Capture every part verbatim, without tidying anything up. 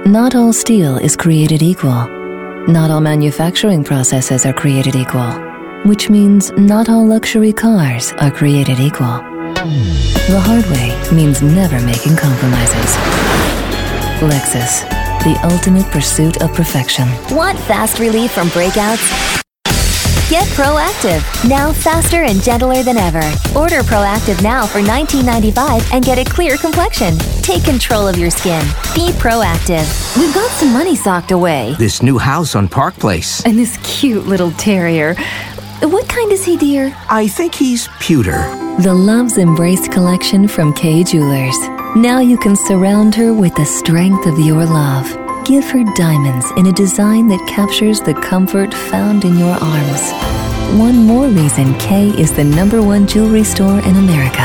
Not all steel is created equal. Not all manufacturing processes are created equal, which means not all luxury cars are created equal. The hard way means never making compromises. Lexus, the ultimate pursuit of perfection. Want fast relief from breakouts? Get Proactive, now faster and gentler than ever. Order Proactive now for nineteen ninety-five dollars and get a clear complexion. Take control of your skin. Be proactive. We've got some money socked away. This new house on Park Place. And this cute little terrier. What kind is he, dear? I think he's pewter. The Love's Embraced collection from Kay Jewelers. Now you can surround her with the strength of your love. Give her diamonds in a design that captures the comfort found in your arms. One more reason Kay is the number one jewelry store in America.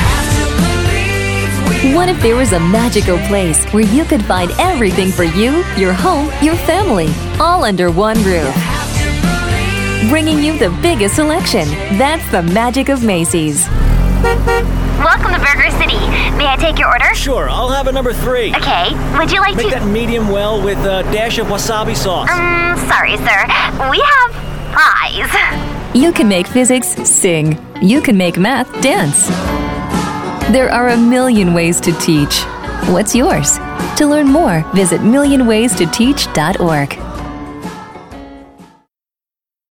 What if there was a magical place where you could find everything for you, your home, your family, all under one roof? Bringing you the biggest selection. That's the magic of Macy's. Welcome to Burger City. May I take your order? Sure, I'll have a number three. Okay. Would you like Make to... that medium well with a dash of wasabi sauce. Um, sorry, sir. We have fries. You can make physics sing. You can make math dance. There are a million ways to teach. What's yours? To learn more, visit million ways to teach dot org.